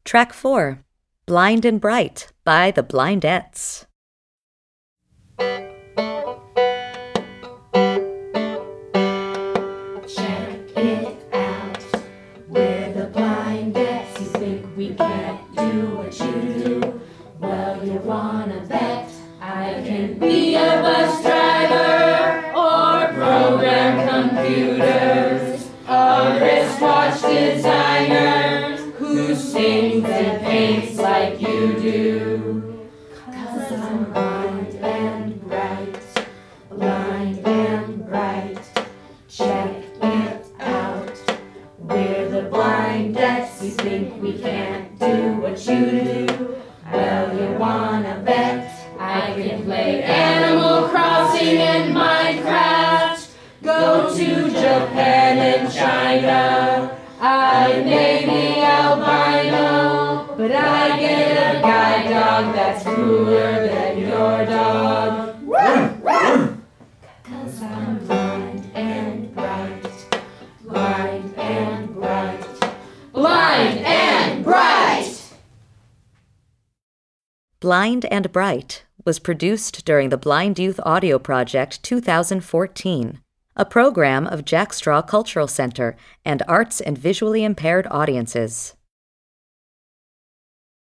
Track 4, Blind and Bright by the Blindettes. Check it out, we're the Blindettes. You think we can't do what you do? Well, you wanna bet I can be a bus driver or program computers, a wristwatch designer who sings and paints like you do. 'Cause I'm blind and bright, blind and bright. Check it out, we're the Blindettes. You think we can't do what you do? Well, you wanna bet I can play Animal Crossing and Minecraft, go to Japan and China. I may be albino, but I get a guide dog that's cooler than your dog. 'Cause I'm blind and bright, blind and bright, blind and bright! Blind and Bright was produced during the Blind Youth Audio Project 2014, a program of Jack Straw Cultural Center and Arts and Visually Impaired Audiences.